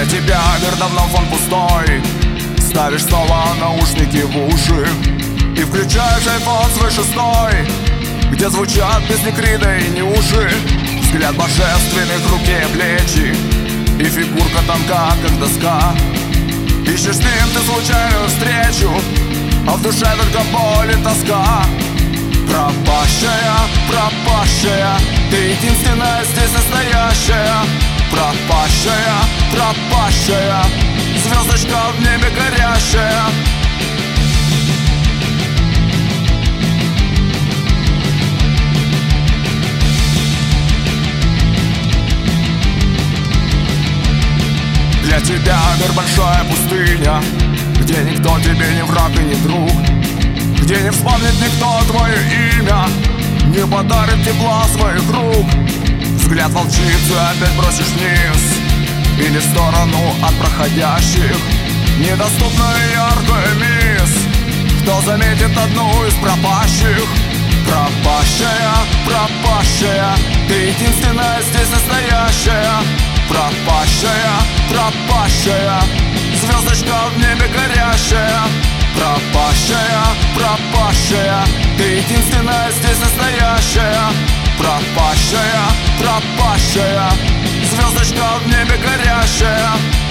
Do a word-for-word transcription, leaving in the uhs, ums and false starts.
тебя мир давно фон пустой. Ставишь снова наушники в уши и включаешь айфон свой шестой, где звучат песни Крида и Нюши. Взгляд божественный, хрупкие плечи и фигурка тонка, как доска. Ищешь с ним ты случайную встречу, а в душе только боль и тоска. Пропащая, пропащая, ты единственная здесь настоящая. Пропащая, пропащая, звездочка в небе горящая. Для тебя мир большая пустыня, где никто тебе не враг и не друг, где не вспомнит никто твое имя, не подарит тепла своих рук. Взгляд волчицы опять бросишь вниз или в сторону от проходящих. Недоступная яркая мисс, кто заметит одну из пропащих. Пропащая, пропащая, ты единственная здесь настоящая. Пропащая, пропащая, звездочка в небе горящая. Пропащая, пропащая, ты единственная здесь настоящая. Пропащая, пропащая, звездочка в небе горящая.